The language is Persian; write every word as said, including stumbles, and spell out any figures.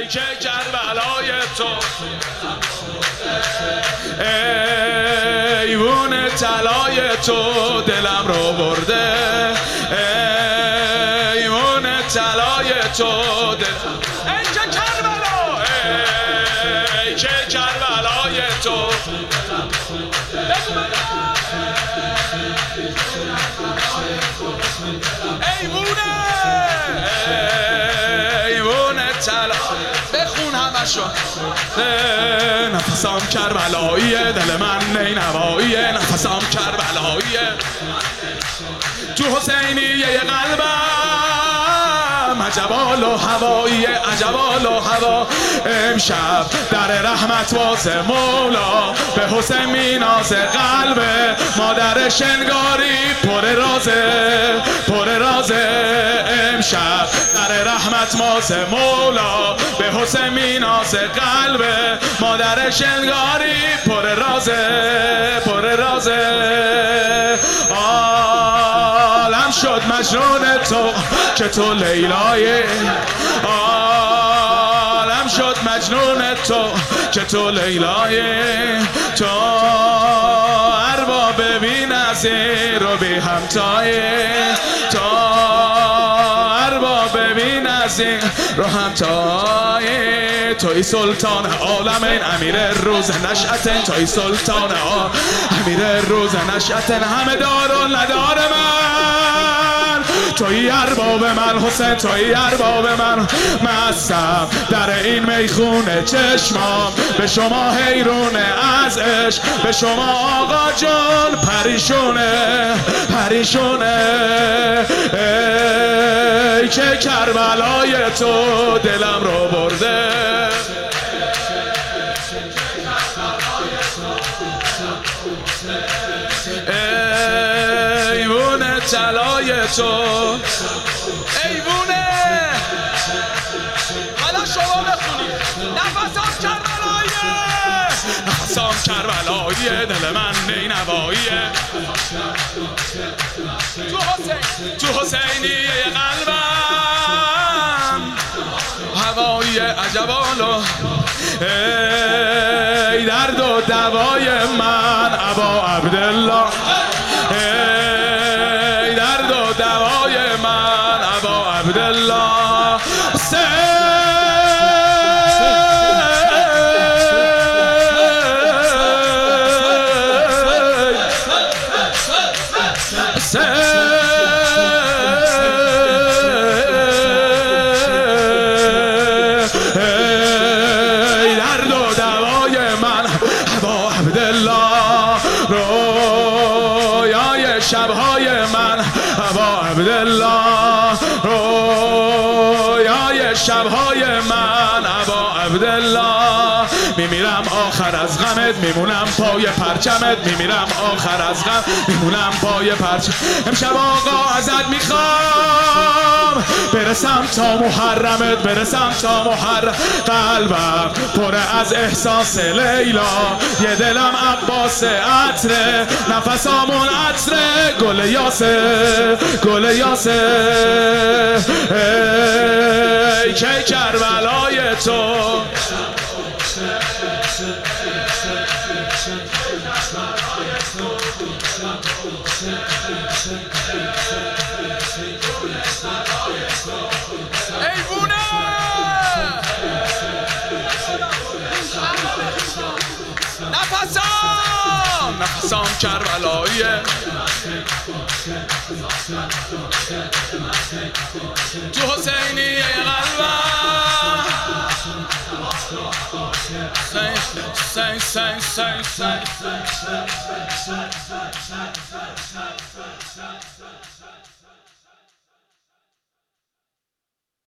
که کربلای تو ایوون طلای تو دلم رو برده ایوون طلای تو دلم ای که کربلا ای که کربلای تو ایوونه ایوونه طلا بخون همشو نفسم کربلاییه دل من نینواییه نفسم کربلاییه تو حسینیه قلبم عجبال و هواییه عجبال و هوا امشب در رحمت واسه مولا به حسین مینازه قلب مادر شنگاری پر رازه پر رازه امشب در رحمت واسه مولا به حسین مینازه قلب مادر شنگاری پر رازه پر رازه عالم شد مجنون تو که تو لیلای عالم شد مجنون تو که تو لیلای تو ارباب بی نظیر و بی همتای تو ارباب بی نظیر رو همتای توی سلطان عالمین امیر روز نشأتن توی سلطان امیر روز نشأتن همه دار و ندار من توی ارباب من حسین توی ارباب من مستم در این میخونه چشمام به شما حیرونه از عشق به شما آقا جان پریشونه پریشونه ای که کربلای تو دلم رو برده ایوون طلای تو ایوونه حالا شما بخونید نفسم کربلاییه نفسم کربلاییه دل من نینواییه تو حسین تو حسینیه قلبم هوای عجبالو ای درد و دوای من ابا عبدالله ای درد و دوای من ابا عبدالله رویای شبهای من ابا عبدالله رویای شبهای من ابا عبدالله میمیرم آخر از غمت میمونم پای پرچمت میمیرم آخر از غم میمونم پای پرچم امشب آقا ازت میخوام برسم تا محرمت برسم تا محرم قلبم پر از احساس لیلا یه دلم عباس عطره نفسامون عطره گل یاسه گل یاسه ای که کربلای تو ایوونه نفسام نفسام کربلاییه تو حسینیه قلبم سین سین سین سین سین